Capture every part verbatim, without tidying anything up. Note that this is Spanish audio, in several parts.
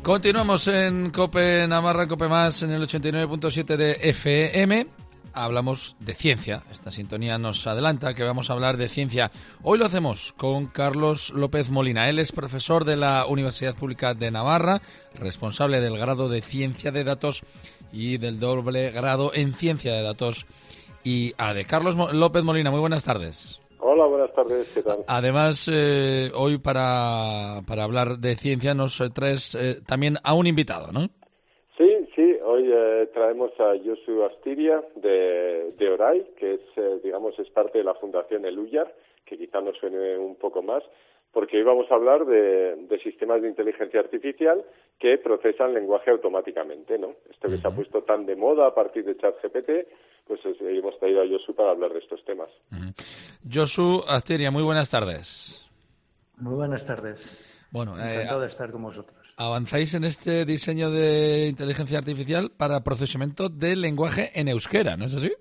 Continuamos en COPE Navarra, COPE Más, en el ochenta y nueve punto siete de F M. Hablamos de ciencia. Esta sintonía nos adelanta que vamos a hablar de ciencia. Hoy lo hacemos con Carlos López Molina. Él es profesor de la Universidad Pública de Navarra, responsable del grado de Ciencia de Datos y del doble grado en Ciencia de Datos y A D E. Carlos Mo- López Molina, muy buenas tardes. Hola, buenas tardes, ¿qué tal? Además, eh, hoy para, para hablar de ciencia nos traes eh, también a un invitado, ¿no? Sí, sí, hoy eh, traemos a Josu Astiria de, de Oray, que es, eh, digamos, es parte de la Fundación Eluyar, que quizá nos suene un poco más, porque hoy vamos a hablar de, de sistemas de inteligencia artificial que procesan lenguaje automáticamente, ¿no? Esto que uh-huh. se ha puesto tan de moda a partir de ChatGPT, pues hemos traído a Josu para hablar de estos temas. Uh-huh. Josu Astiria, muy buenas tardes. Muy buenas tardes. Bueno, encantado eh, de estar con vosotros. Avanzáis en este diseño de inteligencia artificial para procesamiento del lenguaje en euskera, ¿no es así?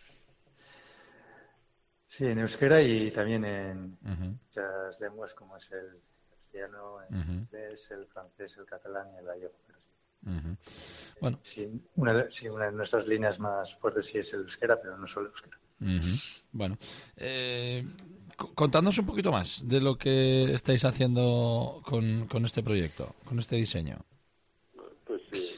Sí, en euskera y también en uh-huh. muchas lenguas como es el castellano, el uh-huh. inglés, el francés, el catalán y el gallego. Pero sí. Uh-huh. Bueno. Sí, una, sí, una de nuestras líneas más fuertes sí es el euskera, pero no solo el euskera. Uh-huh. Bueno, eh, contadnos un poquito más de lo que estáis haciendo con, con este proyecto, con este diseño. Pues sí.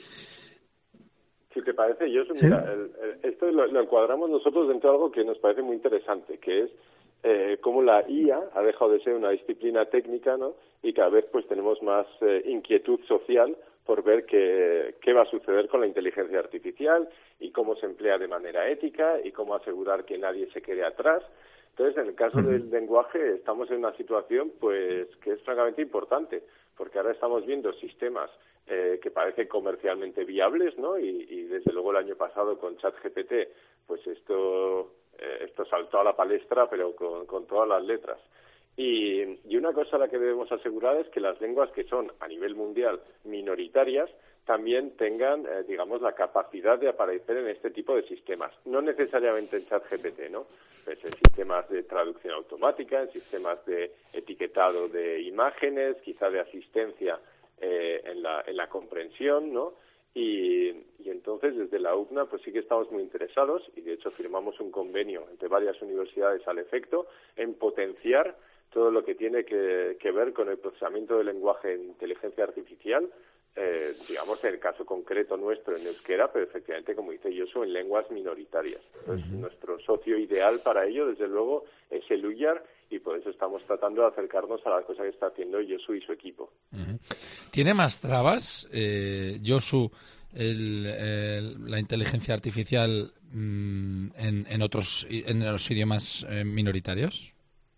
Si te parece, yo, mira, ¿Sí? el, el, esto lo, lo encuadramos nosotros dentro de algo que nos parece muy interesante, que es eh, cómo la I A ha dejado de ser una disciplina técnica, ¿no? Y cada vez pues tenemos más eh, inquietud social por ver qué, qué va a suceder con la inteligencia artificial y cómo se emplea de manera ética y cómo asegurar que nadie se quede atrás. Entonces, en el caso del lenguaje, estamos en una situación pues que es francamente importante, porque ahora estamos viendo sistemas eh, que parecen comercialmente viables, ¿no? Y, y desde luego el año pasado con ChatGPT, pues esto eh, esto saltó a la palestra, pero con, con todas las letras. Y, y una cosa a la que debemos asegurar es que las lenguas que son a nivel mundial minoritarias también tengan, eh, digamos, la capacidad de aparecer en este tipo de sistemas. No necesariamente en ChatGPT, ¿no? Pues en sistemas de traducción automática, en sistemas de etiquetado de imágenes, quizá de asistencia eh, en la, en la comprensión, ¿no? Y, y entonces desde la U C N A pues sí que estamos muy interesados y de hecho firmamos un convenio entre varias universidades al efecto en potenciar todo lo que tiene que, que ver con el procesamiento del lenguaje en inteligencia artificial, eh, digamos en el caso concreto nuestro en euskera, pero efectivamente, como dice Josu, en lenguas minoritarias. Entonces, uh-huh. nuestro socio ideal para ello, desde luego, es Eluyar, y por eso estamos tratando de acercarnos a la cosa que está haciendo Josu y su equipo. Uh-huh. ¿Tiene más trabas, eh, Josu, el, el, la inteligencia artificial mmm, en, en otros en los idiomas eh, minoritarios?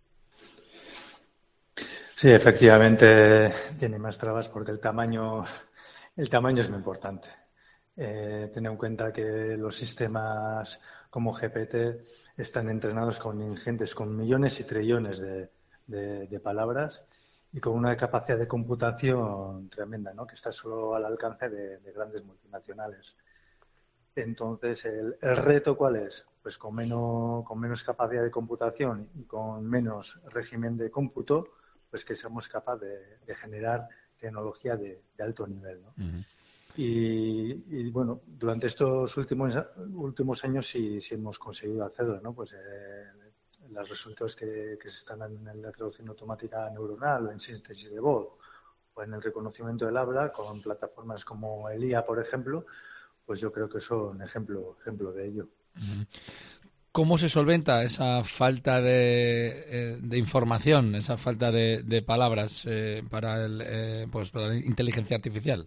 Sí, efectivamente tiene más trabas porque el tamaño, el tamaño es muy importante. Eh, ten en cuenta que los sistemas como G P T están entrenados con ingentes, con millones y trillones de, de, de palabras y con una capacidad de computación tremenda, ¿no? Que está solo al alcance de, de grandes multinacionales. Entonces, el, el reto, ¿cuál es? Pues con menos, con menos capacidad de computación y con menos régimen de cómputo, pues que seamos capaces de, de generar tecnología de, de alto nivel, ¿no? Uh-huh. y, y bueno, durante estos últimos últimos años sí, sí hemos conseguido hacerlo, ¿no? Pues eh, los resultados que, que se están dando en la traducción automática neuronal o en síntesis de voz o en el reconocimiento del habla con plataformas como el I A, por ejemplo, pues yo creo que son ejemplo ejemplo de ello. Uh-huh. ¿Cómo se solventa esa falta de, de información, esa falta de, de palabras eh, para, el, eh, pues para la inteligencia artificial?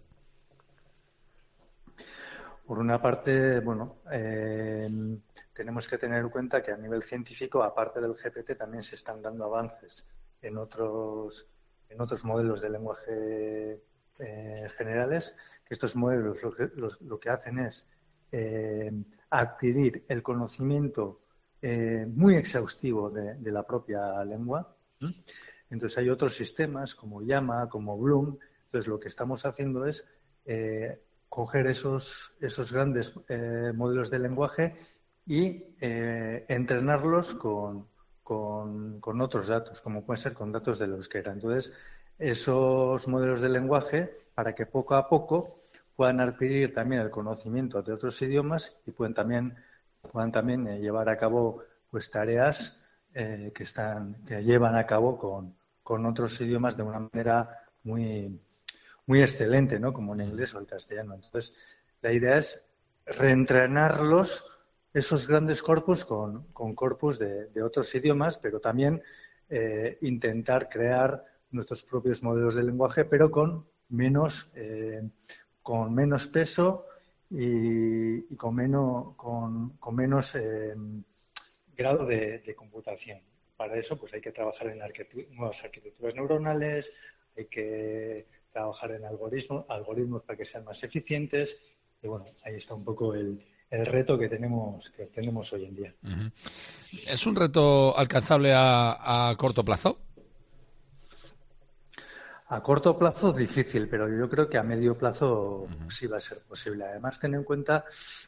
Por una parte, bueno, eh, tenemos que tener en cuenta que a nivel científico, aparte del G P T, también se están dando avances en otros, en otros modelos de lenguaje eh, generales, que estos modelos lo que, los, lo que hacen es Eh, adquirir el conocimiento eh, muy exhaustivo de, de la propia lengua. ¿Mm? Entonces hay otros sistemas como Llama, como Bloom. Entonces lo que estamos haciendo es eh, coger esos, esos grandes eh, modelos de lenguaje y eh, entrenarlos con, con, con otros datos, como pueden ser con datos del euskera. Entonces esos modelos de lenguaje para que poco a poco puedan adquirir también el conocimiento de otros idiomas y puedan también, puedan también eh, llevar a cabo pues tareas eh, que están, que llevan a cabo con, con otros idiomas de una manera muy, muy excelente, ¿no? Como en inglés o el castellano. Entonces, la idea es reentrenarlos, esos grandes corpus, con, con corpus de, de otros idiomas, pero también eh, intentar crear nuestros propios modelos de lenguaje, pero con menos, eh, con menos peso y, y con menos, con, con menos eh, grado de, de computación. Para eso, pues hay que trabajar en arquitect- nuevas arquitecturas neuronales, hay que trabajar en algoritmos, algoritmos para que sean más eficientes. Y bueno, ahí está un poco el, el reto que tenemos, que tenemos hoy en día. Uh-huh. ¿Es un reto alcanzable a, a corto plazo? A corto plazo difícil, pero yo creo que a medio plazo uh-huh. sí va a ser posible. Además, ten en cuenta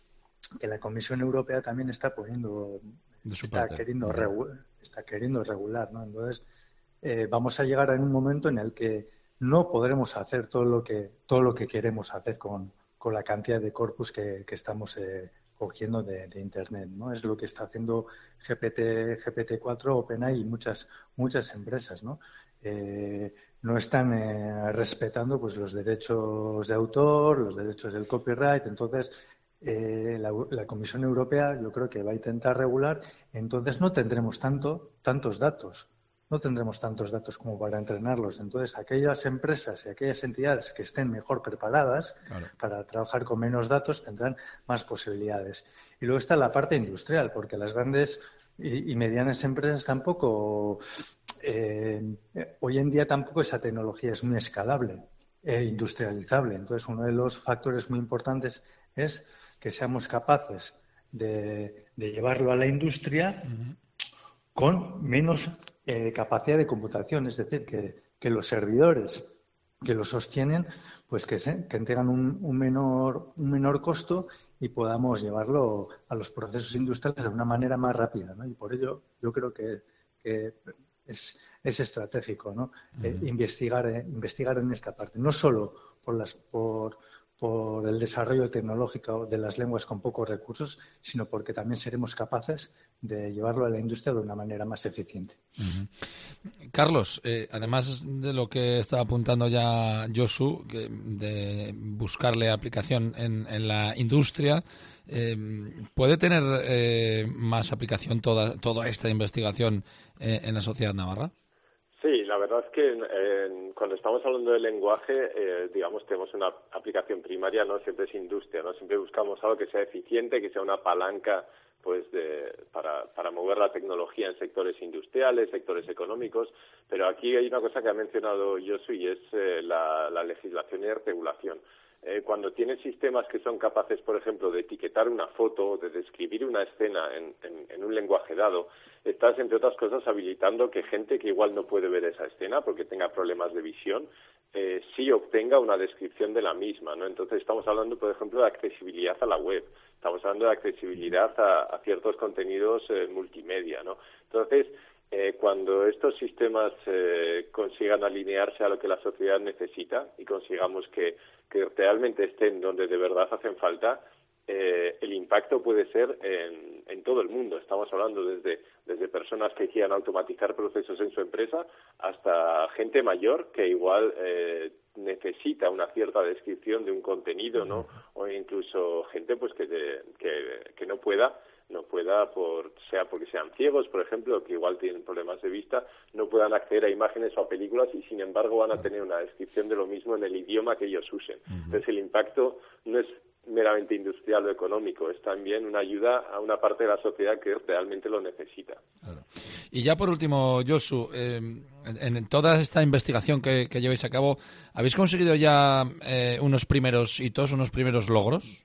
que la Comisión Europea también está poniendo, está queriendo, uh-huh. regu- está queriendo regular, ¿no? Entonces, eh, vamos a llegar a un momento en el que no podremos hacer todo lo que todo lo que queremos hacer con, con la cantidad de corpus que, que estamos eh, cogiendo de, de Internet, ¿no? Es lo que está haciendo G P T, G P T cuatro, OpenAI y muchas muchas empresas, ¿no? Eh, no están eh, respetando pues los derechos de autor, los derechos del copyright. Entonces, eh, la, la Comisión Europea yo creo que va a intentar regular. Entonces, no tendremos tanto tantos datos. No tendremos tantos datos como para entrenarlos. Entonces, aquellas empresas y aquellas entidades que estén mejor preparadas claro. para trabajar con menos datos tendrán más posibilidades. Y luego está la parte industrial, porque las grandes y, y medianas empresas tampoco, eh, hoy en día tampoco esa tecnología es muy escalable e industrializable. Entonces, uno de los factores muy importantes es que seamos capaces de, de llevarlo a la industria uh-huh. con menos eh, capacidad de computación, es decir, que, que los servidores que lo sostienen, pues que, se, que tengan un, un, menor, un menor costo y podamos llevarlo a los procesos industriales de una manera más rápida, ¿no? Y por ello yo creo que, que es, es estratégico, ¿no? Uh-huh. eh, investigar, eh, investigar en esta parte, no solo por las por por el desarrollo tecnológico de las lenguas con pocos recursos, sino porque también seremos capaces de llevarlo a la industria de una manera más eficiente. Uh-huh. Carlos, eh, además de lo que estaba apuntando ya Josu, que de buscarle aplicación en, en la industria, eh, ¿puede tener eh, más aplicación toda, toda esta investigación eh, en la sociedad navarra? Sí, la verdad es que eh, cuando estamos hablando de lenguaje, eh, digamos, tenemos una aplicación primaria, no siempre es industria, no siempre buscamos algo que sea eficiente, que sea una palanca, pues, de, para, para mover la tecnología en sectores industriales, sectores económicos, pero aquí hay una cosa que ha mencionado Josu y es eh, la, la legislación y regulación. Eh, cuando tienes sistemas que son capaces, por ejemplo, de etiquetar una foto, de describir una escena en, en, en un lenguaje dado, estás, entre otras cosas, habilitando que gente que igual no puede ver esa escena porque tenga problemas de visión, eh, sí obtenga una descripción de la misma, ¿no? Entonces estamos hablando, por ejemplo, de accesibilidad a la web, estamos hablando de accesibilidad a, a ciertos contenidos eh, multimedia, ¿no? Entonces, Eh, cuando estos sistemas eh, consigan alinearse a lo que la sociedad necesita y consigamos que, que realmente estén donde de verdad hacen falta, eh, el impacto puede ser en, en todo el mundo. Estamos hablando desde, desde personas que quieran automatizar procesos en su empresa hasta gente mayor que igual eh, necesita una cierta descripción de un contenido, ¿no? O incluso gente pues que, de, que, que no pueda no pueda, por sea porque sean ciegos, por ejemplo, que igual tienen problemas de vista, no puedan acceder a imágenes o a películas y, sin embargo, van a tener una descripción de lo mismo en el idioma que ellos usen. Uh-huh. Entonces, el impacto no es meramente industrial o económico, es también una ayuda a una parte de la sociedad que realmente lo necesita. Claro. Y ya por último, Josu, eh, en, en toda esta investigación que, que lleváis a cabo, ¿habéis conseguido ya eh, unos primeros hitos, unos primeros logros?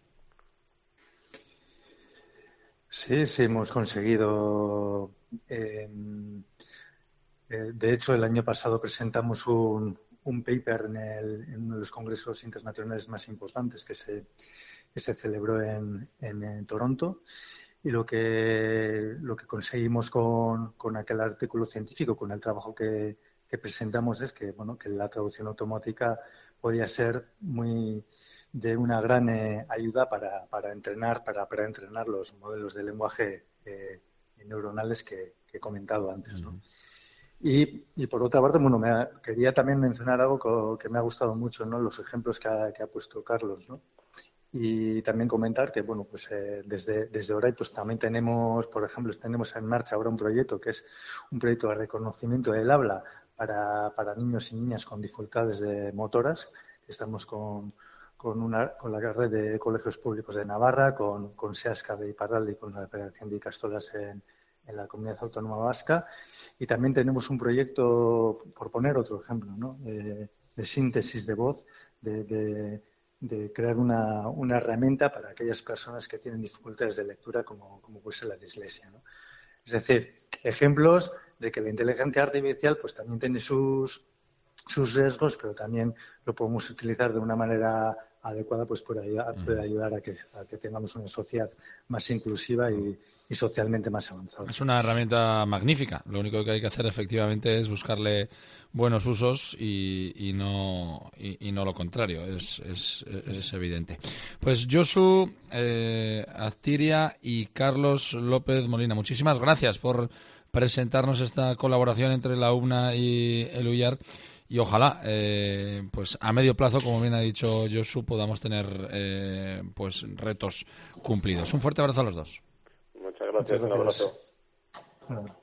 Sí, sí, hemos conseguido. Eh, eh, de hecho, el año pasado presentamos un, un paper en, el, en uno de los congresos internacionales más importantes que se, que se celebró en, en, en Toronto. Y lo que, lo que conseguimos con, con aquel artículo científico, con el trabajo que, que presentamos es que, bueno, que la traducción automática podía ser muy de una gran eh, ayuda para, para entrenar para, para entrenar los modelos de lenguaje eh, neuronales que, que he comentado antes, ¿no? Y, y por otra parte, bueno, me ha, quería también mencionar algo co, que me ha gustado mucho, ¿no? Los ejemplos que ha, que ha puesto Carlos, ¿no? Y también comentar que, bueno, pues eh, desde, desde Orai pues también tenemos, por ejemplo, tenemos en marcha ahora un proyecto que es un proyecto de reconocimiento del habla para, para niños y niñas con dificultades de motoras. Estamos con, con, una, con la red de colegios públicos de Navarra, con, con SEASCA de Iparralde y con la Federación de Ikastolas en, en la Comunidad Autónoma Vasca. Y también tenemos un proyecto, por poner otro ejemplo, ¿no? de, de síntesis de voz, de, de de crear una, una herramienta para aquellas personas que tienen dificultades de lectura como, como puede ser la dislexia, ¿no? Es decir, ejemplos de que la inteligencia artificial pues también tiene sus, sus riesgos, pero también lo podemos utilizar de una manera adecuada, pues puede ayudar, puede ayudar a, que, a que tengamos una sociedad más inclusiva y, y socialmente más avanzada. Es una herramienta magnífica. Lo único que hay que hacer efectivamente es buscarle buenos usos y, y no y, y no lo contrario. Es, es, es evidente. Pues Josu eh, Aztiria y Carlos López Molina, muchísimas gracias por presentarnos esta colaboración entre la U B N A y el U I A R. Y ojalá, eh, pues a medio plazo, como bien ha dicho Josu, podamos tener eh, pues retos cumplidos. Un fuerte abrazo a los dos. Muchas gracias, Muchas gracias. Un abrazo. Bueno.